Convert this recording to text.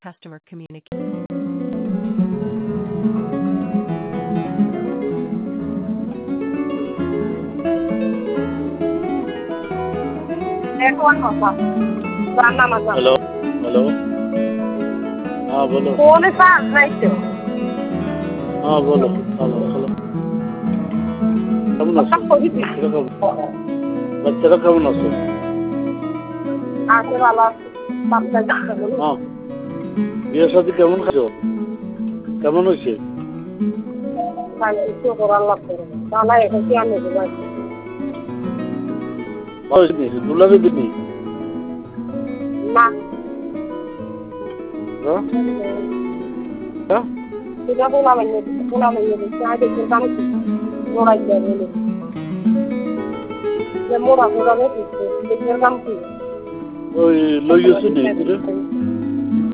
Customer communication. Hello hello हाँ बोलो phone charge नहीं तो हाँ बोलो हेलो हेलो কেমন আছো কিরকম বাচ্চারা কেমন আছো আছে ভালো আছে বাচ্চা কাচ্চা গুলো হ্যাঁ বিয়ের সাথে কেমন খাচ্ছো কেমন হয়েছে ভাই কিছু করার লাগবে তাহলে এটা কি আমি দেবো ভালো হয়েছে দুলারে দিনি না হ্যাঁ হ্যাঁ এটা বলা মানে দিচ্ছে আগে তো কাম কি মোড়াই দেয় বলে যে মোড়া মোড়া দিচ্ছে দেখে কাম কি ওই লই গেছো নি তোরে